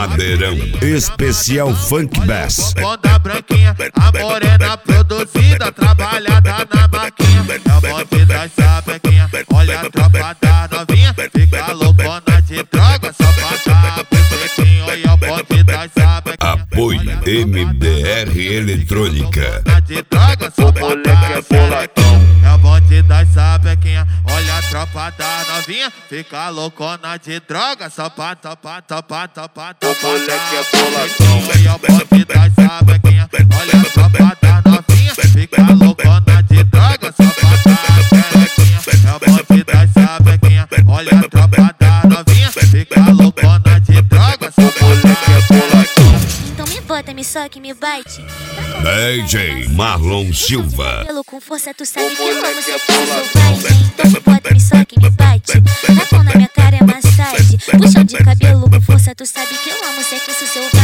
Padeirão Especial Funk Bass. Onda branquinha, a morena produzida, trabalhada na maquinha. É o bonde das sapequinha, olha a tropa da novinha. Fica loucona de droga, só pra dar bucetinho. Olha o bonde das sapequinha. Apoio MBR Eletrônica. De droga, só pra dar bucetinho. É o bonde das sapequinha, olha a tropa da novinha. Fica loucona de droga, só pra topar. Moleque é boladão. Olha o bonde das sapequinha, olha a tropa da novinha. Fica loucona de droga, só pra dar xerequinha. É o bonde das sapequinha, olha a tropa da novinha. Fica loucona de droga, só pra dar xerequinha. Então me bota, me soca e me bate. DJ Marlon Silva. Pelo com força, tu sabe que eu amo ser selvagem. Então me bota, me soca e me bate. Tapão na minha cara é massagem. Puxão de cabelo com força, tu sabe que eu amo ser selvagem.